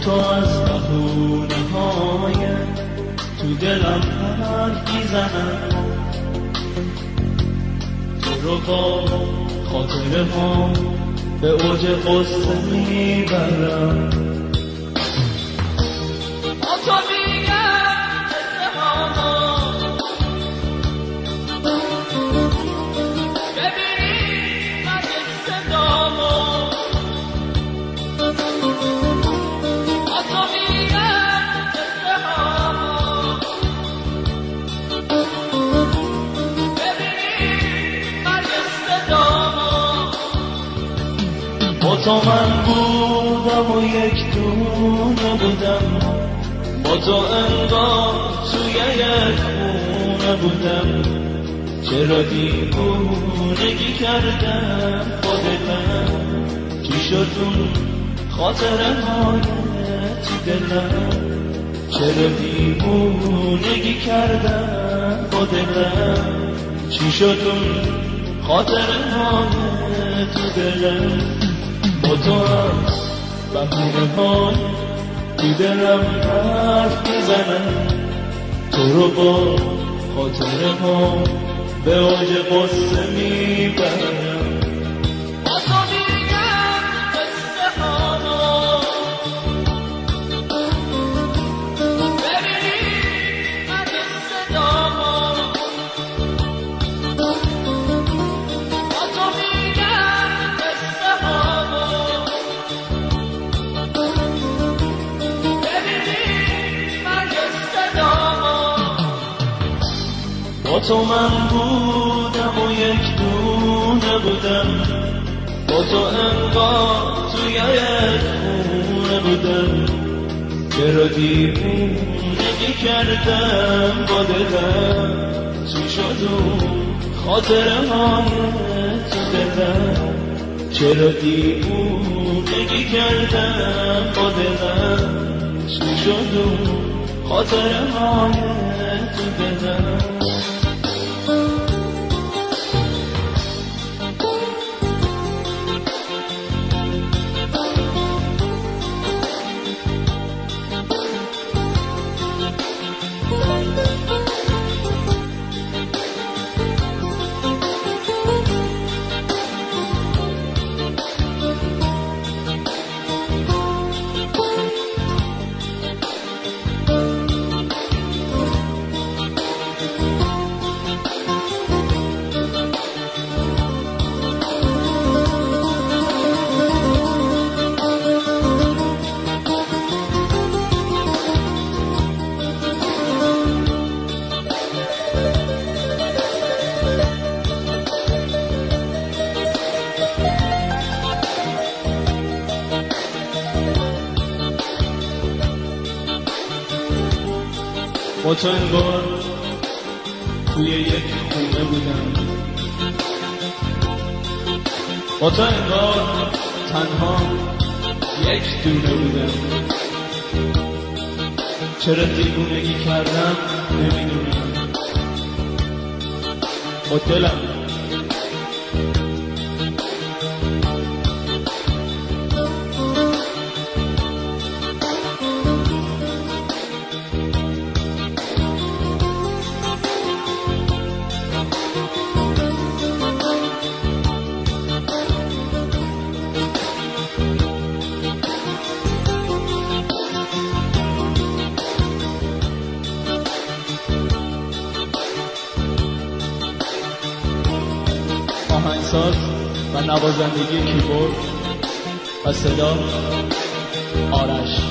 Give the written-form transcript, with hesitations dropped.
تو از بهونه های تو دلم حرف میزنم، تو رو با خاطره ها به اوج قصه میبرم. با تو میگم قصه ها ببینی مگه صدامو، با تو میگم قصه ها ببینی مگه صدامو. با تو من بودم و یک دونه بودم، با تو انگار توی یک خونه بودم. چرا دیوونگی کردم با دلم، چی شد اون خاطره های تو دلم؟ چرا دیوونگی کردم با دلم، چی شد اون خاطره های تو دلم؟ با تو هم بهونه های تو دلم حرف میزنم، تو رو با خاطره ها به اوج قصه میبرم. با تو میگم قصه ها ببینی مگه صدامو، با تو میگم قصه ها ببینی مگه صدامو. با تو من بودم و یک دونه بودم، با تو انگار توی یک خونه بودم. چرا دیوونگی کردم با دلم، چی شد اون خاطره های تو دلم؟ چرا دیوونگی کردم با دلم، چی شد اون خاطره های تو دلم؟ با تو انگار توی یک خونه بودم، با تو انگار تنها یک دونه بودم. چرا دیوونگی کردم نمیدونم، با دلم آهنگساز و نوازندگی کیبورد و صدا آرش.